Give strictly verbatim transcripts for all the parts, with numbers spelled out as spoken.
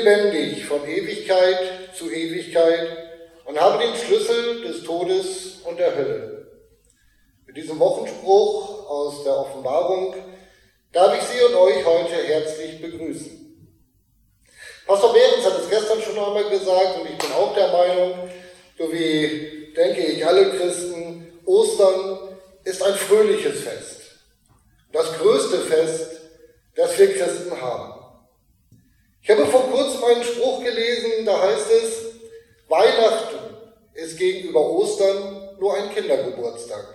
lebendig von Ewigkeit zu Ewigkeit und habe den Schlüssel des Todes und der Hölle. Mit diesem Wochenspruch aus der Offenbarung darf ich Sie und euch heute herzlich begrüßen. Pastor Behrens hat es gestern schon einmal gesagt und ich bin auch der Meinung, so wie, denke ich, alle Christen, Ostern ist ein fröhliches Fest. Das größte Fest, das wir Christen haben. Ich habe vor kurzem einen Spruch gelesen, da heißt es, Weihnachten ist gegenüber Ostern nur ein Kindergeburtstag.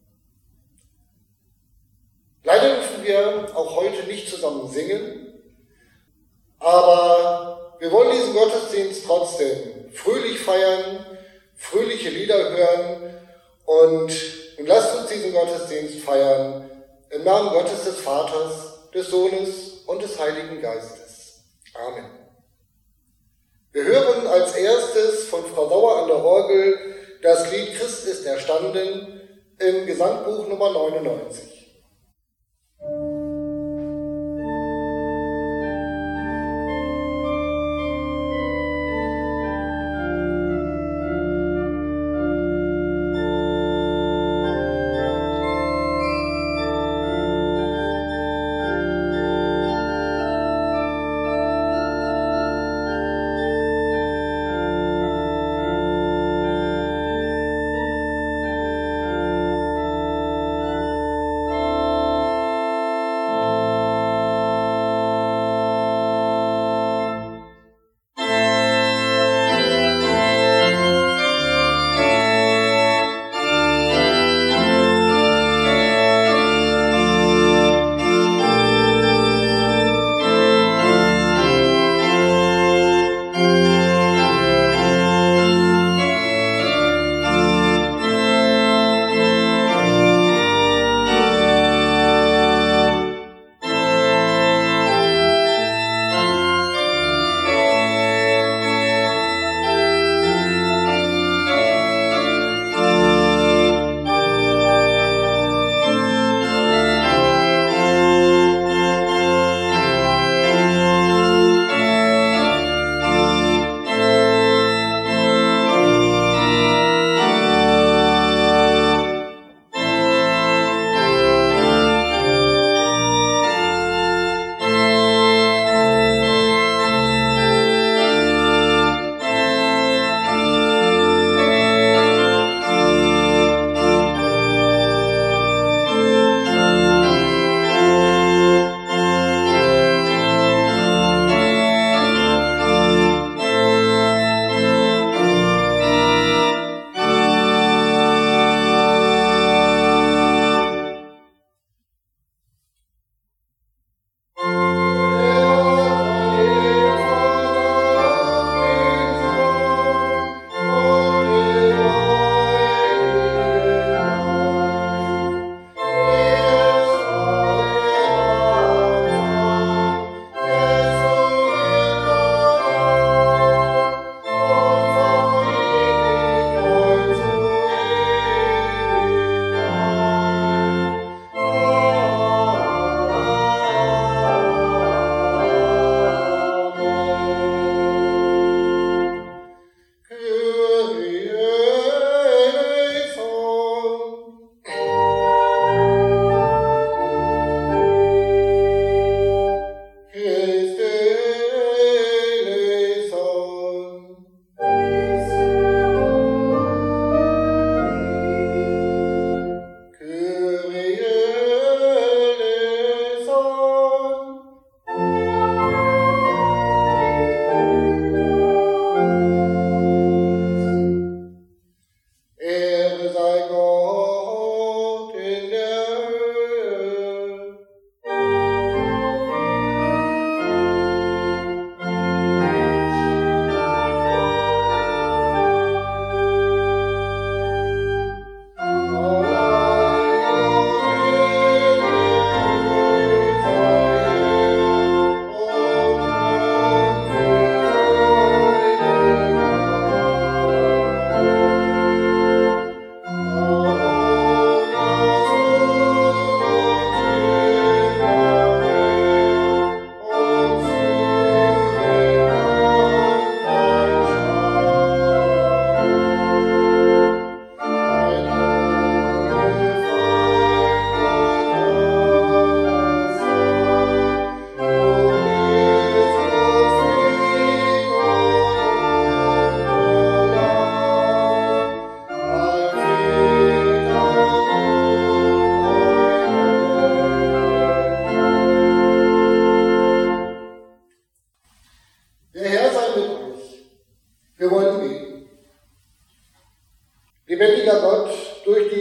Leider dürfen wir auch heute nicht zusammen singen, aber wir wollen diesen Gottesdienst trotzdem fröhlich feiern, fröhliche Lieder hören und nun lasst uns diesen Gottesdienst feiern im Namen Gottes des Vaters, des Sohnes und des Heiligen Geistes. Amen. Wir hören als erstes von Frau Sauer an der Orgel das Lied Christ ist erstanden im Gesangbuch Nummer neunundneunzig. Thank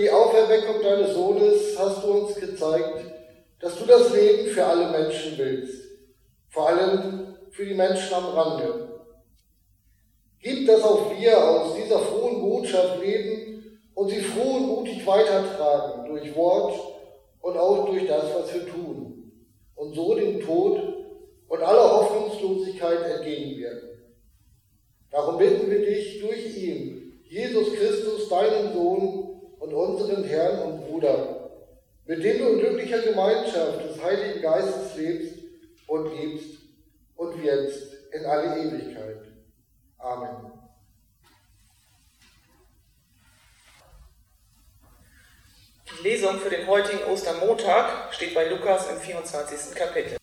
die Auferweckung deines Sohnes hast du uns gezeigt, dass du das Leben für alle Menschen willst, vor allem für die Menschen am Rande. Gib, dass auch wir aus dieser frohen Botschaft leben und sie froh und mutig weitertragen, durch Wort und auch durch das, was wir tun, und so dem Tod und aller Hoffnungslosigkeit entgegenwirken. Darum bitten wir dich durch ihn, Jesus Christus, deinen Sohn und unseren Herrn und Bruder, mit dem du in glücklicher Gemeinschaft des Heiligen Geistes lebst und lebst und wirkst in alle Ewigkeit. Amen. Die Lesung für den heutigen Ostermontag steht bei Lukas im vierundzwanzigsten Kapitel.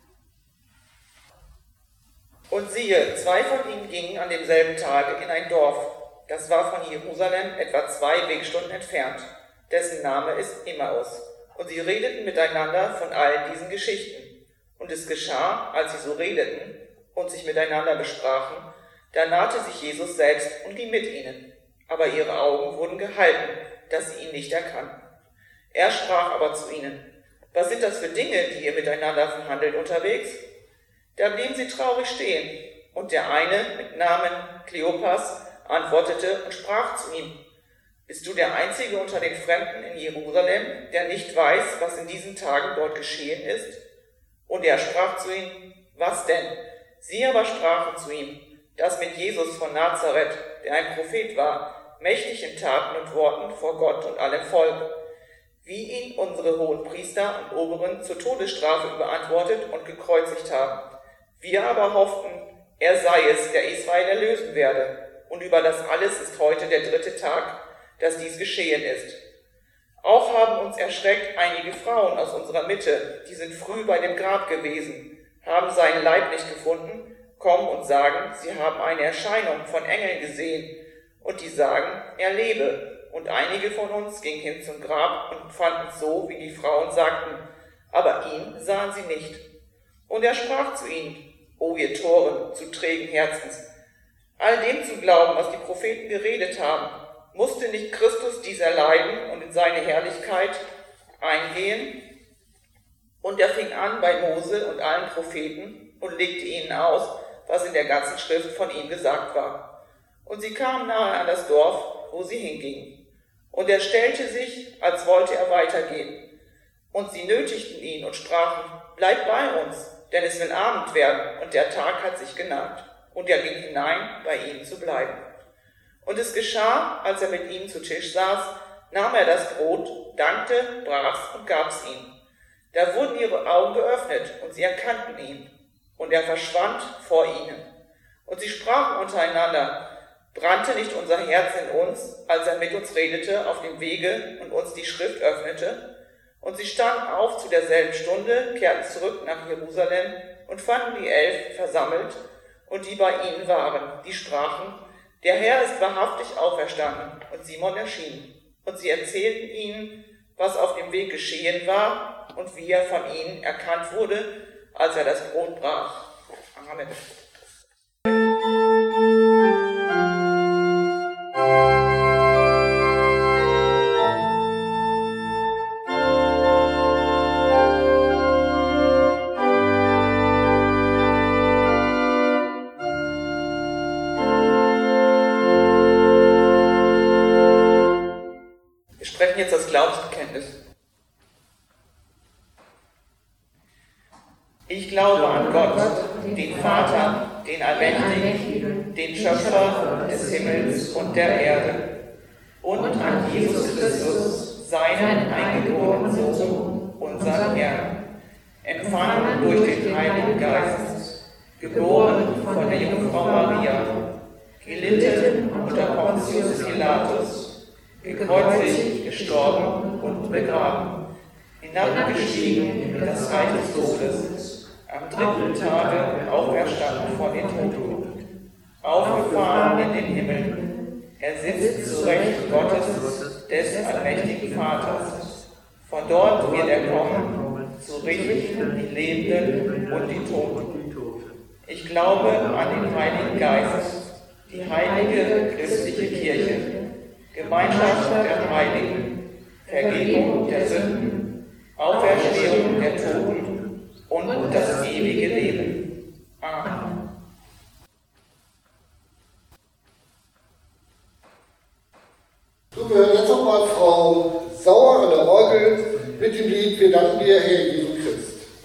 Und siehe, zwei von ihnen gingen an demselben Tage in ein Dorf, das war von Jerusalem etwa zwei Wegstunden entfernt, dessen Name ist Emmaus. Und sie redeten miteinander von allen diesen Geschichten. Und es geschah, als sie so redeten und sich miteinander besprachen, da nahte sich Jesus selbst und ging mit ihnen. Aber ihre Augen wurden gehalten, dass sie ihn nicht erkannten. Er sprach aber zu ihnen: Was sind das für Dinge, die ihr miteinander verhandelt unterwegs? Da blieben sie traurig stehen, und der eine mit Namen Kleopas antwortete und sprach zu ihm: Bist du der Einzige unter den Fremden in Jerusalem, der nicht weiß, was in diesen Tagen dort geschehen ist? Und er sprach zu ihm: Was denn? Sie aber sprachen zu ihm: Das mit Jesus von Nazareth, der ein Prophet war, mächtig in Taten und Worten vor Gott und allem Volk, wie ihn unsere Hohenpriester und Oberen zur Todesstrafe überantwortet und gekreuzigt haben. Wir aber hofften, er sei es, der Israel erlösen werde. Und über das alles ist heute der dritte Tag, dass dies geschehen ist. Auch haben uns erschreckt einige Frauen aus unserer Mitte, die sind früh bei dem Grab gewesen, haben seinen Leib nicht gefunden, kommen und sagen, sie haben eine Erscheinung von Engeln gesehen, und die sagen, er lebe. Und einige von uns gingen hin zum Grab und fanden es so, wie die Frauen sagten, aber ihn sahen sie nicht. Und er sprach zu ihnen: O ihr Toren, zu trägen Herzens, all dem zu glauben, was die Propheten geredet haben, musste nicht Christus dies erleiden und in seine Herrlichkeit eingehen? Und er fing an bei Mose und allen Propheten und legte ihnen aus, was in der ganzen Schrift von ihm gesagt war. Und sie kamen nahe an das Dorf, wo sie hingingen. Und er stellte sich, als wollte er weitergehen. Und sie nötigten ihn und sprachen: Bleib bei uns, denn es will Abend werden, und der Tag hat sich geneigt. Und er ging hinein, bei ihnen zu bleiben. Und es geschah, als er mit ihnen zu Tisch saß, nahm er das Brot, dankte, brach's und gab's ihnen. Da wurden ihre Augen geöffnet, und sie erkannten ihn. Und er verschwand vor ihnen. Und sie sprachen untereinander: Brannte nicht unser Herz in uns, als er mit uns redete auf dem Wege und uns die Schrift öffnete? Und sie standen auf zu derselben Stunde, kehrten zurück nach Jerusalem und fanden die Elf versammelt und die bei ihnen waren. Die sprachen: Der Herr ist wahrhaftig auferstanden, und Simon erschien. Und sie erzählten ihnen, was auf dem Weg geschehen war und wie er von ihnen erkannt wurde, als er das Brot brach. Amen. Jetzt das Glaubensbekenntnis. Ich glaube an Gott, den Vater, den Allmächtigen, den Schöpfer des Himmels und der Erde, und an Jesus Christus, seinen eingeborenen Sohn, unseren Herrn, empfangen durch den Heiligen Geist, geboren von der Jungfrau Maria, gelitten unter Pontius Pilatus, gekreuzigt, gestorben und begraben, hinabgestiegen in das Reich des Todes, am dritten Tage auferstanden von den Toten, aufgefahren in den Himmel, er sitzt zu Recht Gottes, des allmächtigen Vaters. Von dort wird er kommen, zu richten die Lebenden und die Toten. Ich glaube an den Heiligen Geist, die heilige christliche Kirche, Gemeinschaft der Heiligen, Vergebung der Sünden, Auferstehung der Toten und das ewige Leben. Amen. So, wir hören jetzt nochmal Frau Sauer an der Orgel mit dem Lied Wir danken dir, Herr Jesu Christ.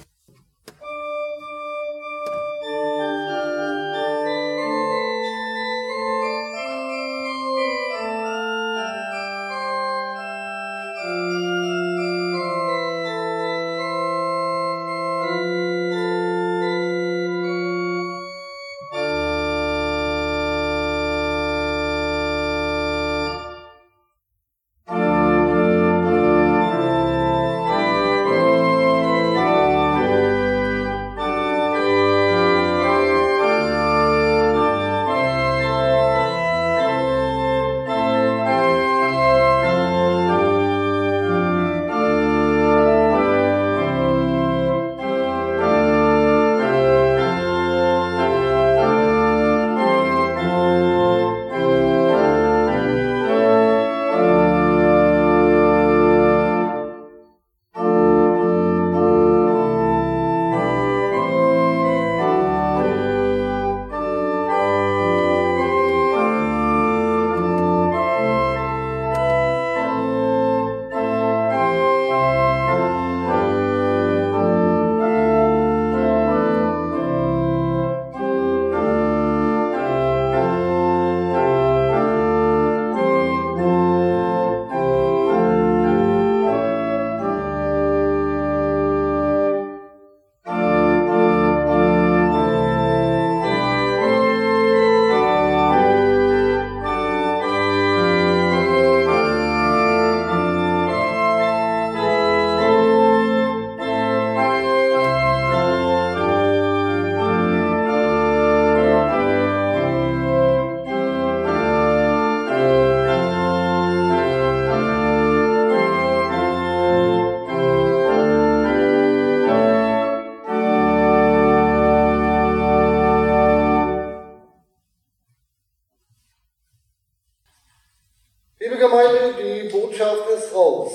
Liebe Gemeinde, die Botschaft ist raus.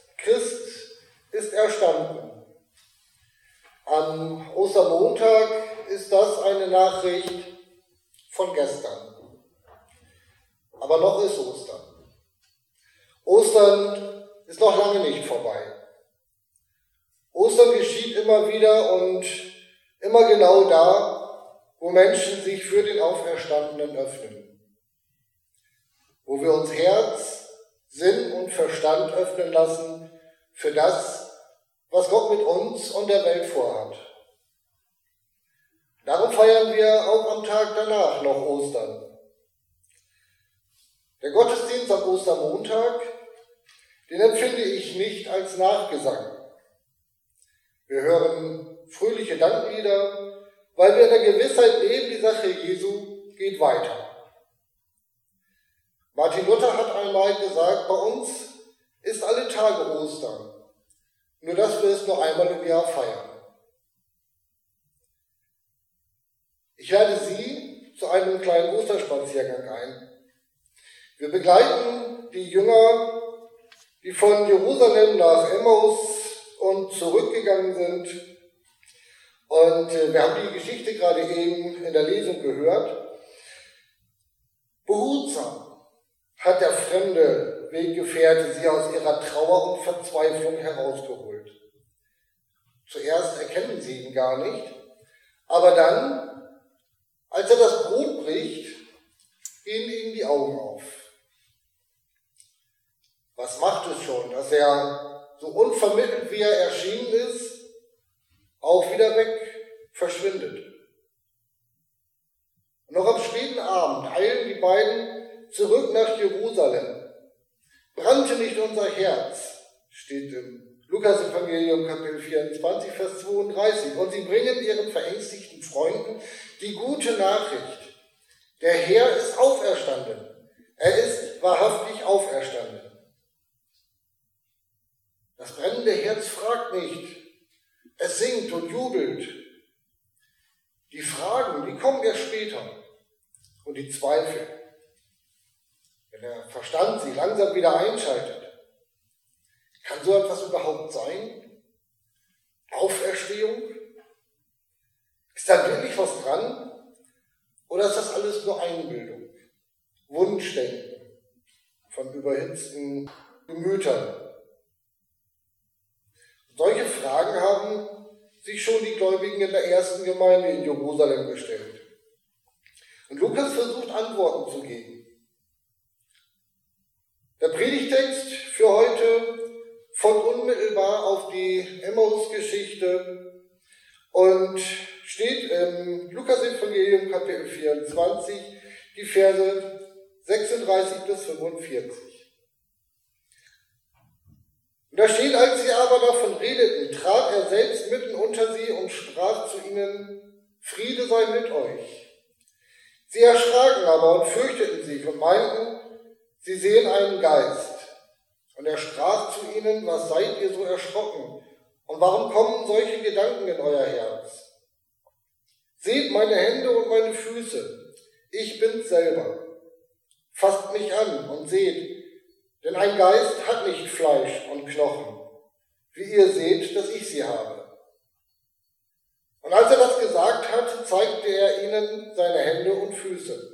Christ ist erstanden. Am Ostermontag ist das eine Nachricht von gestern. Aber noch ist Ostern. Ostern ist noch lange nicht vorbei. Ostern geschieht immer wieder und immer genau da, wo Menschen sich für den Auferstandenen öffnen. Wo wir uns Herz, Sinn und Verstand öffnen lassen für das, was Gott mit uns und der Welt vorhat. Darum feiern wir auch am Tag danach noch Ostern. Der Gottesdienst am Ostermontag, den empfinde ich nicht als Nachgesang. Wir hören fröhliche Danklieder, weil wir in der Gewissheit leben, die Sache Jesu geht weiter. Martin Luther hat einmal gesagt, bei uns ist alle Tage Ostern, nur dass wir es nur einmal im Jahr feiern. Ich lade Sie zu einem kleinen Osterspaziergang ein. Wir begleiten die Jünger, die von Jerusalem nach Emmaus und zurückgegangen sind. Und wir haben die Geschichte gerade eben in der Lesung gehört. Behutsam hat der fremde Weggefährte sie aus ihrer Trauer und Verzweiflung herausgeholt. Zuerst erkennen sie ihn gar nicht, aber dann, als er das Brot bricht, gehen ihnen die Augen auf. Was macht es schon, dass er, so unvermittelt wie er erschienen ist, auch wieder weg verschwindet? Und noch am späten Abend eilen die beiden zurück nach Jerusalem. Brannte nicht unser Herz, steht im Lukas-Evangelium Kapitel vierundzwanzig, Vers zweiunddreißig. Und sie bringen ihren verängstigten Freunden die gute Nachricht. Der Herr ist auferstanden. Er ist wahrhaftig auferstanden. Das brennende Herz fragt nicht. Es singt und jubelt. Die Fragen, die kommen erst später. Und die Zweifel, wenn der Verstand sich langsam wieder einschaltet. so etwas überhaupt sein? Auferstehung? Ist da wirklich was dran? Oder ist das alles nur Einbildung? Wunschdenken von überhitzten Gemütern? Solche Fragen haben sich schon die Gläubigen in der ersten Gemeinde in Jerusalem gestellt. Und Lukas versucht, Antworten zu geben. Der Predigtext für heute folgt unmittelbar auf die Emmaus-Geschichte und steht im Lukas-Evangelium Kapitel vierundzwanzig, die Verse sechsunddreißig bis fünfundvierzig. Und da steht, als sie aber davon redeten, trat er selbst mitten unter sie und sprach zu ihnen, Friede sei mit euch. Sie erschraken aber und fürchteten sich und meinten, sie sehen einen Geist. Und er sprach zu ihnen, was seid ihr so erschrocken? Und warum kommen solche Gedanken in euer Herz? Seht meine Hände und meine Füße, ich bin's selber. Fasst mich an und seht, denn ein Geist hat nicht Fleisch und Knochen, wie ihr seht, dass ich sie habe. Und als er das gesagt hatte, zeigte er ihnen seine Hände und Füße.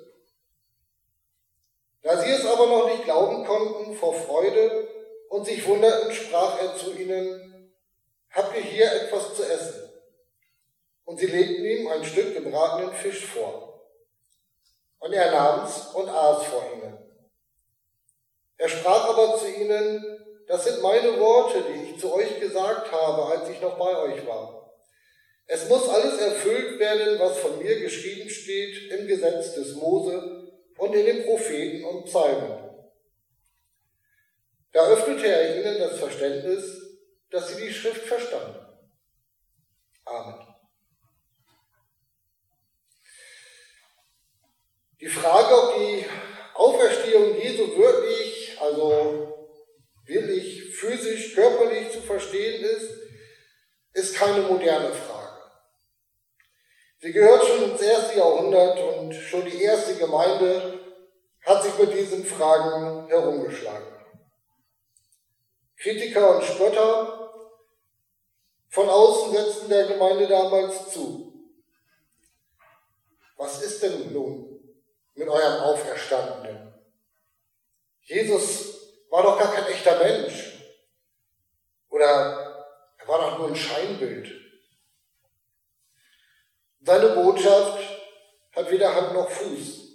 Da sie es aber noch nicht glauben konnten vor Freude und sich wunderten, sprach er zu ihnen, habt ihr hier etwas zu essen? Und sie legten ihm ein Stück gebratenen Fisch vor. Und er nahm's und aß vor ihnen. Er sprach aber zu ihnen, das sind meine Worte, die ich zu euch gesagt habe, als ich noch bei euch war. Es muss alles erfüllt werden, was von mir geschrieben steht im Gesetz des Mose und in den Propheten und Psalmen. Da öffnete er ihnen das Verständnis, dass sie die Schrift verstanden. Amen. Die Frage, ob die Auferstehung Jesu wirklich, also wirklich physisch, körperlich zu verstehen ist, ist keine moderne Frage. Sie gehört schon ins erste Jahrhundert und schon die erste Gemeinde hat sich mit diesen Fragen herumgeschlagen. Kritiker und Spötter von außen setzten der Gemeinde damals zu. Was ist denn nun mit eurem Auferstandenen? Jesus war doch gar kein echter Mensch. Oder er war doch nur ein Scheinbild. Seine Botschaft hat weder Hand noch Fuß.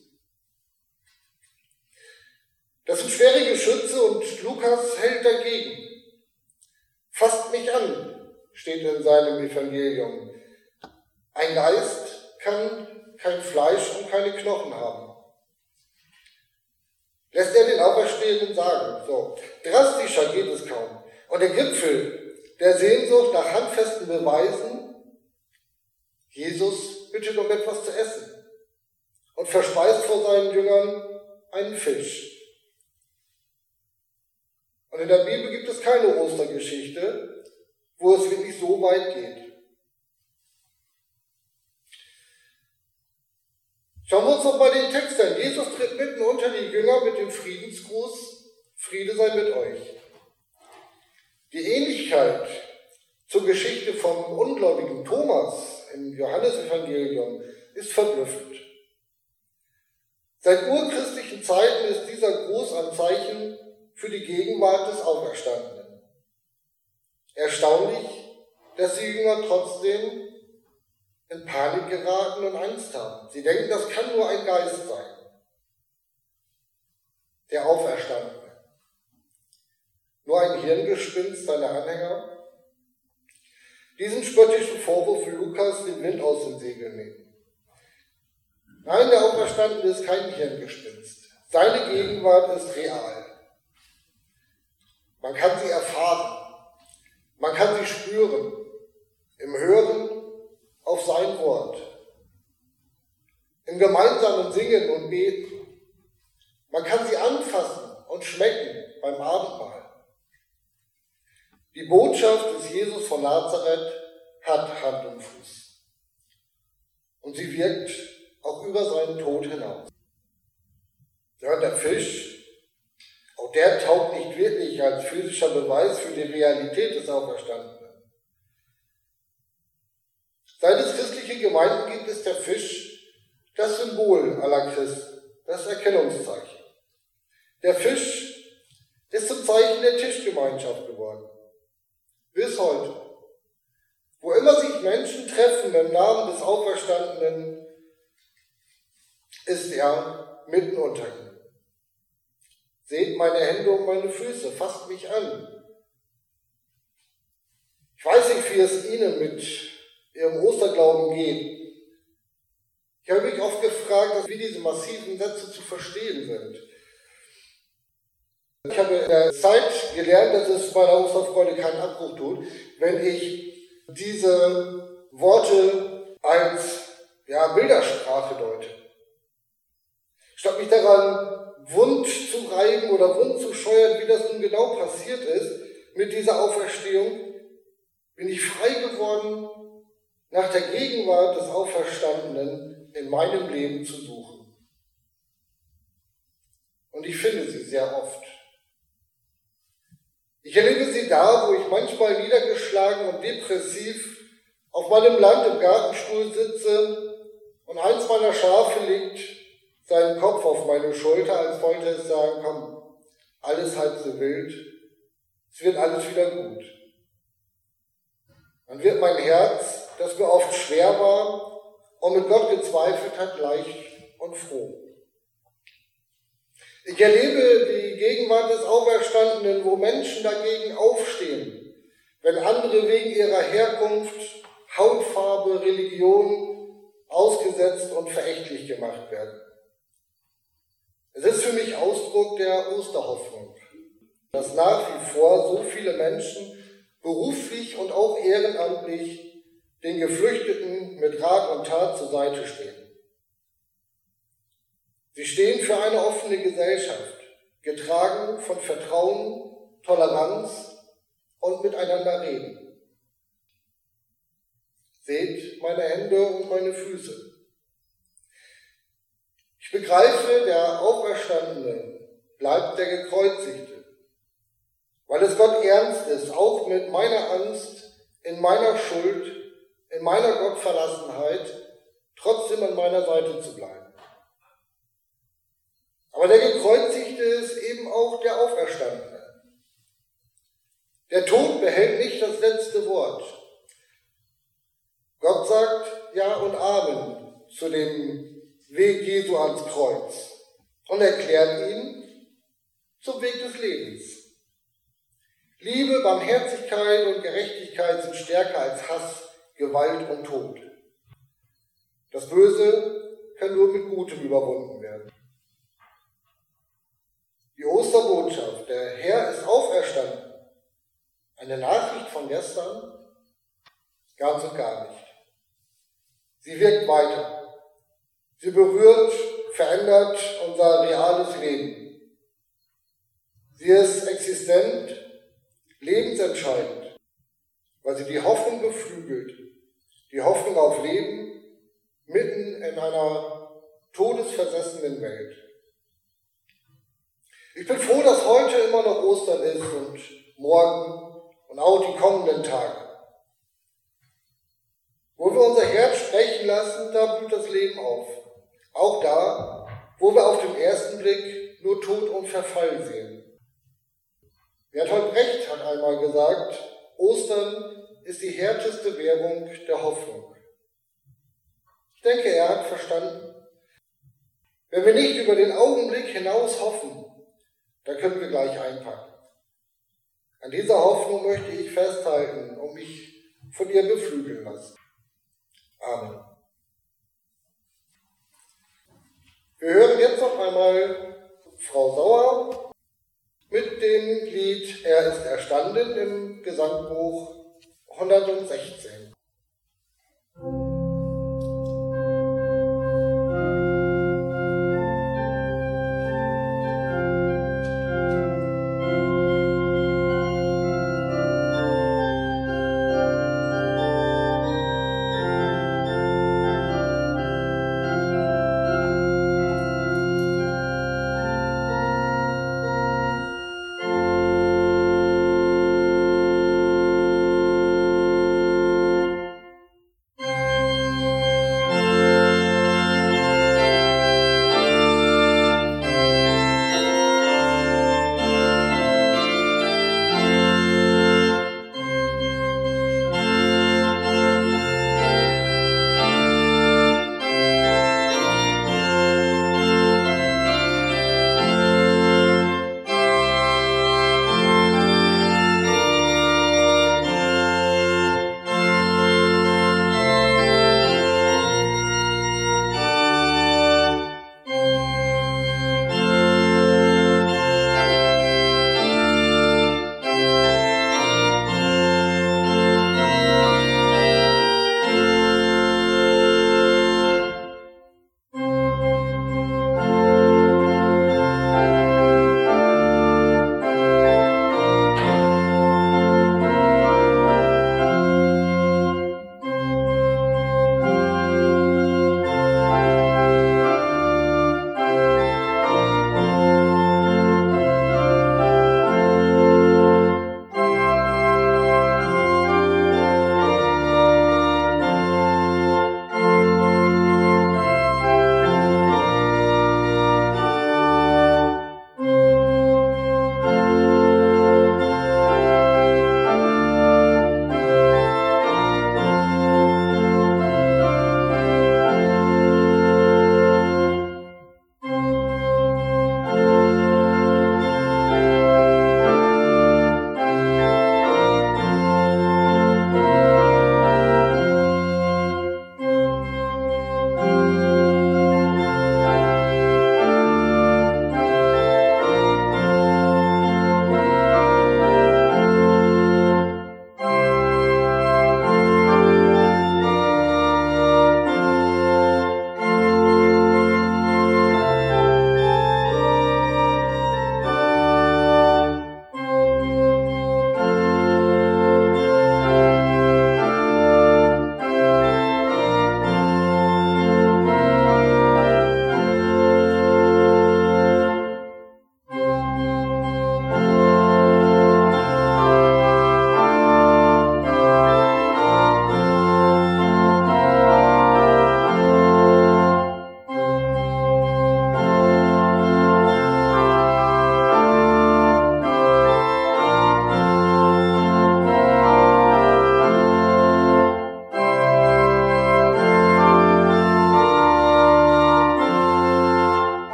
Das sind schwere Geschütze und Lukas hält dagegen. Fasst mich an, steht in seinem Evangelium. Ein Geist kann kein Fleisch und keine Knochen haben. Lässt er den Auferstehenden sagen. So, drastischer geht es kaum. Und der Gipfel der Sehnsucht nach handfesten Beweisen, Jesus bittet um etwas zu essen und verspeist vor seinen Jüngern einen Fisch. Und in der Bibel gibt es keine Ostergeschichte, wo es wirklich so weit geht. Schauen wir uns noch mal den Text an. Jesus tritt mitten unter die Jünger mit dem Friedensgruß, Friede sei mit euch. Die Ähnlichkeit zur Geschichte vom ungläubigen Thomas im Johannesevangelium ist verblüffend. Seit urchristlichen Zeiten ist dieser Gruß ein Zeichen für die Gegenwart des Auferstandenen. Erstaunlich, dass die Jünger trotzdem in Panik geraten und Angst haben. Sie denken, das kann nur ein Geist sein, der Auferstandene. Nur ein Hirngespinst seiner Anhänger. Diesen spöttischen Vorwurf will Lukas den Wind aus den Segeln nehmen. Nein, der Auferstandene ist kein Hirngespinst. Seine Gegenwart ist real. Man kann sie erfahren. Man kann sie spüren. Im Hören auf sein Wort. Im gemeinsamen Singen und Beten. Man kann sie anfassen und schmecken beim Abendmahl. Die Botschaft des Jesus von Nazareth hat Hand und Fuß. Und sie wirkt auch über seinen Tod hinaus. Ja, der Fisch, auch der taugt nicht wirklich als physischer Beweis für die Realität des Auferstandenen. Seit es christliche Gemeinden gibt, ist der Fisch das Symbol aller Christen, das Erkennungszeichen. Der Fisch ist zum Zeichen der Tischgemeinschaft geworden. Bis heute. Wo immer sich Menschen treffen im Namen des Auferstandenen, ist er mitten unter ihnen. Seht meine Hände und meine Füße, fasst mich an. Ich weiß nicht, wie es Ihnen mit Ihrem Osterglauben geht. Ich habe mich oft gefragt, wie diese massiven Sätze zu verstehen sind. Ich habe in der Zeit gelernt, dass es bei der Osterfreude keinen Abbruch tut, wenn ich diese Worte als ja, Bildersprache deute. Statt mich daran wund zu reiben oder wund zu scheuern, wie das nun genau passiert ist mit dieser Auferstehung, bin ich frei geworden, nach der Gegenwart des Auferstandenen in meinem Leben zu suchen. Und ich finde sie sehr oft. Ich erlebe sie da, wo ich manchmal niedergeschlagen und depressiv auf meinem Land im Gartenstuhl sitze und eins meiner Schafe legt seinen Kopf auf meine Schulter, als wollte es sagen, komm, alles halb so wild, es wird alles wieder gut. Dann wird mein Herz, das mir oft schwer war und mit Gott gezweifelt hat, leicht und froh. Ich erlebe die Gegenwart des Auferstandenen, wo Menschen dagegen aufstehen, wenn andere wegen ihrer Herkunft, Hautfarbe, Religion ausgesetzt und verächtlich gemacht werden. Es ist für mich Ausdruck der Osterhoffnung, dass nach wie vor so viele Menschen beruflich und auch ehrenamtlich den Geflüchteten mit Rat und Tat zur Seite stehen. Sie stehen für eine offene Gesellschaft, getragen von Vertrauen, Toleranz und miteinander reden. Seht meine Hände und meine Füße. Ich begreife, der Auferstandene bleibt der Gekreuzigte, weil es Gott ernst ist, auch mit meiner Angst, in meiner Schuld, in meiner Gottverlassenheit, trotzdem an meiner Seite zu bleiben. Aber der Gekreuzigte ist eben auch der Auferstandene. Der Tod behält nicht das letzte Wort. Gott sagt Ja und Amen zu dem Weg Jesu ans Kreuz und erklärt ihn zum Weg des Lebens. Liebe, Barmherzigkeit und Gerechtigkeit sind stärker als Hass, Gewalt und Tod. Das Böse kann nur mit Gutem überwunden werden. Die Osterbotschaft, der Herr ist auferstanden, eine Nachricht von gestern? Ganz und gar nicht. Sie wirkt weiter. Sie berührt, verändert unser reales Leben. Sie ist existent, lebensentscheidend, weil sie die Hoffnung beflügelt, die Hoffnung auf Leben mitten in einer todesversessenen Welt. Ich bin froh, dass heute immer noch Ostern ist und morgen und auch die kommenden Tage. Wo wir unser Herz sprechen lassen, da blüht das Leben auf. Auch da, wo wir auf den ersten Blick nur Tod und Verfall sehen. Bertolt Brecht hat einmal gesagt, Ostern ist die härteste Währung der Hoffnung. Ich denke, er hat verstanden. Wenn wir nicht über den Augenblick hinaus hoffen, dann können wir gleich einpacken. An dieser Hoffnung möchte ich festhalten und mich von ihr beflügeln lassen. Amen. Wir hören jetzt noch einmal Frau Sauer mit dem Lied Er ist erstanden im Gesangbuch hundertsechzehn.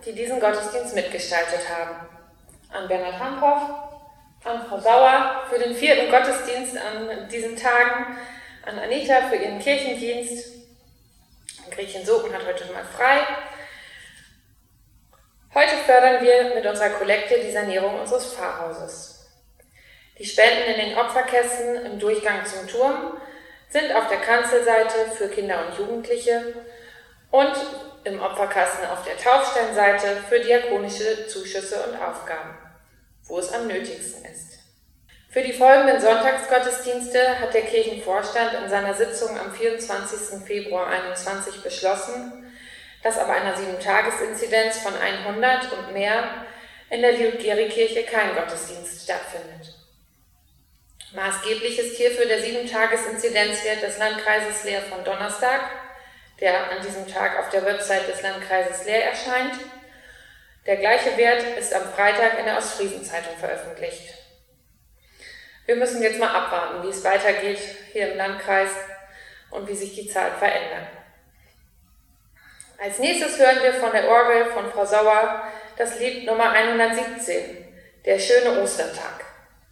die diesen Gottesdienst mitgestaltet haben. An Bernhard Hankhoff, an Frau Sauer für den vierten Gottesdienst an diesen Tagen, an Anita für ihren Kirchendienst. Gretchen Soken hat heute mal frei. Heute fördern wir mit unserer Kollekte die Sanierung unseres Pfarrhauses. Die Spenden in den Opferkästen im Durchgang zum Turm sind auf der Kanzelseite für Kinder und Jugendliche und im Opferkasten auf der Taufsteinseite für diakonische Zuschüsse und Aufgaben, wo es am nötigsten ist. Für die folgenden Sonntagsgottesdienste hat der Kirchenvorstand in seiner Sitzung am vierundzwanzigsten Februar einundzwanzig beschlossen, dass ab einer sieben-Tages-Inzidenz von hundert und mehr in der Liutgeri-Kirche kein Gottesdienst stattfindet. Maßgeblich ist hierfür der sieben-Tages-Inzidenzwert des Landkreises Leer von Donnerstag, der an diesem Tag auf der Website des Landkreises Leer erscheint. Der gleiche Wert ist am Freitag in der Ostfriesenzeitung veröffentlicht. Wir müssen jetzt mal abwarten, wie es weitergeht hier im Landkreis und wie sich die Zahlen verändern. Als nächstes hören wir von der Orgel von Frau Sauer das Lied Nummer hundertsiebzehn, Der schöne Ostertag.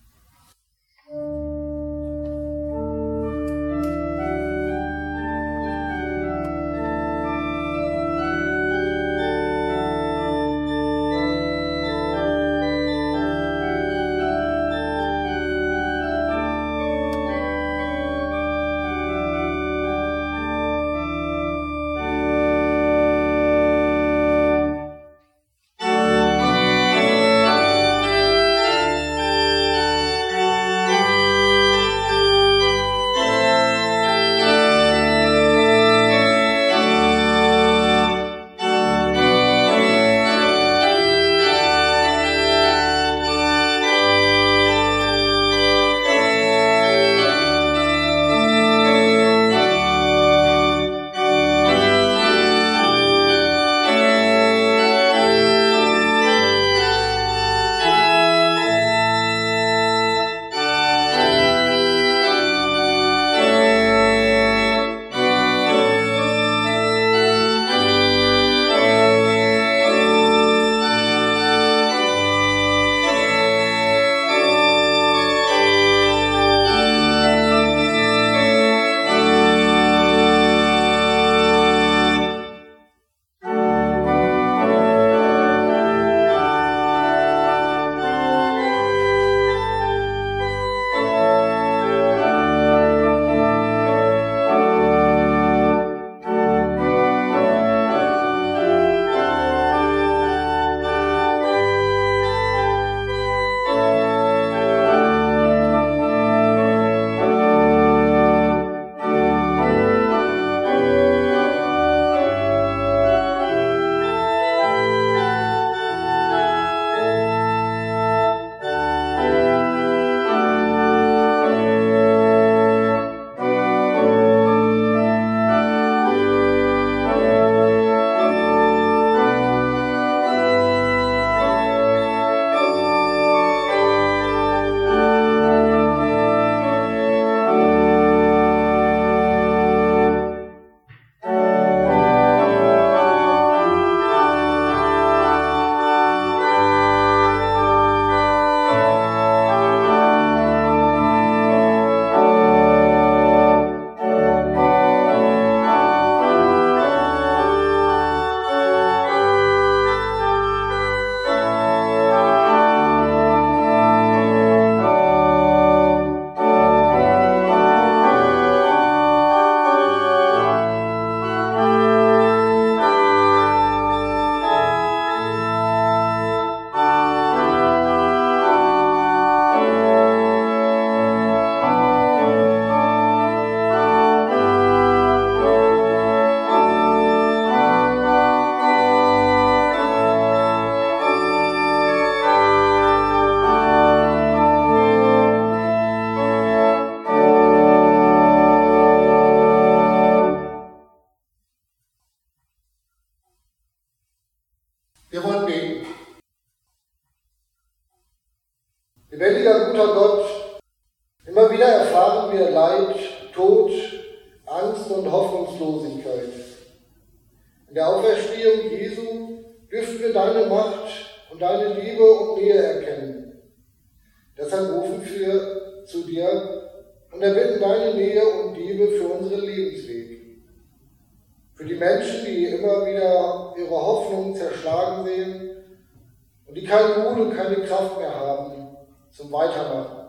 Lebendiger, guter Gott, immer wieder erfahren wir Leid, Tod, Angst und Hoffnungslosigkeit. In der Auferstehung Jesu dürfen wir deine Macht und deine Liebe und Nähe erkennen. Deshalb rufen wir zu dir und erbitten deine Nähe und Liebe für unseren Lebensweg. Für die Menschen, die immer wieder ihre Hoffnung zerschlagen sehen und die keinen Mut und keine Kraft mehr haben zum Weitermachen.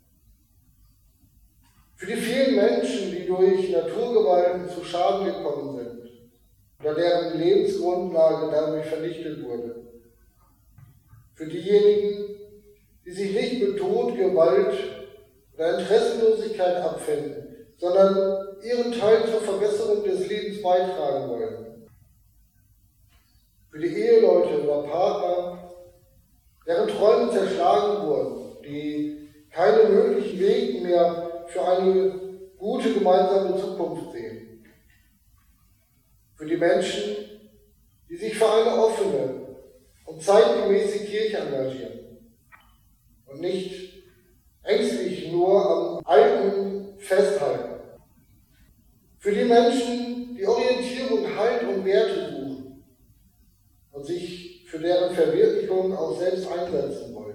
Für die vielen Menschen, die durch Naturgewalten zu Schaden gekommen sind oder deren Lebensgrundlage dadurch vernichtet wurde. Für diejenigen, die sich nicht mit Tod, Gewalt oder Interessenlosigkeit abfinden, sondern ihren Teil zur Verbesserung des Lebens beitragen wollen. Für die Eheleute oder Partner, deren Träume zerschlagen wurden, die keine möglichen Wege mehr für eine gute gemeinsame Zukunft sehen. Für die Menschen, die sich für eine offene und zeitgemäße Kirche engagieren und nicht ängstlich nur am Alten festhalten. Für die Menschen, die Orientierung, Halt und Werte suchen und sich für deren Verwirklichung auch selbst einsetzen wollen.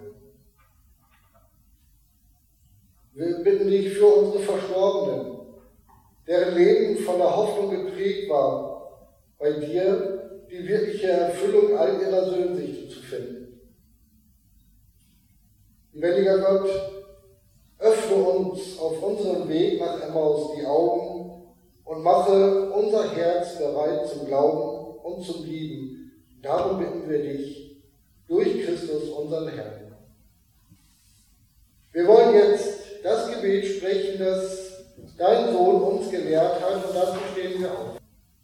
Wir bitten dich für unsere Verstorbenen, deren Leben von der Hoffnung geprägt war, bei dir die wirkliche Erfüllung all ihrer Sehnsüchte zu finden. Lebendiger Gott, öffne uns auf unserem Weg nach Emmaus die Augen und mache unser Herz bereit zum Glauben und zum Lieben. Darum bitten wir dich, durch Christus, unseren Herrn. Wir wollen jetzt das Gebet sprechen, das dein Sohn uns gelehrt hat, und dazu stehen wir auf.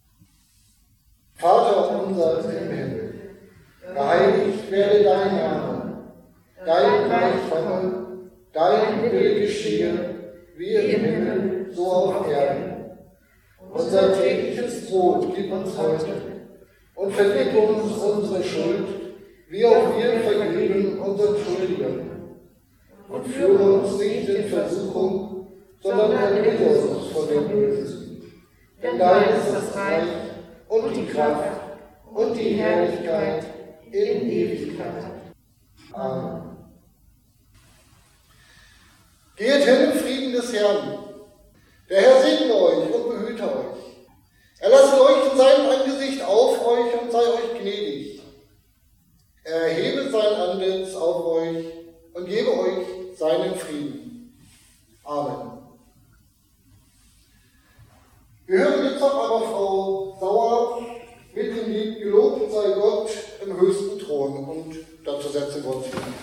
Vater unser im Himmel, geheiligt werde dein Name, dein Reich komme, dein Wille geschehe, wie im Himmel, so auf Erden. Unser tägliches Brot gib uns heute und vergib uns unsere Schuld, wie auch wir vergeben unseren Schuldigern. Und führe uns nicht in Versuchung, sondern erlöse uns von dem Bösen. Denn dein ist das Reich und die Kraft und die Herrlichkeit in Ewigkeit. Amen. Geht hin im Frieden des Herrn. Der Herr segne euch und behüte euch. Er lasse leuchten sein Angesicht auf euch und sei euch gnädig. Er erhebe sein Antlitz auf euch und gebe euch seinen Frieden. Amen. Wir hören jetzt noch aber Frau Sauer mit dem Lied Gelobt sei Gott im höchsten Thron, und dazu setzen wir uns hin.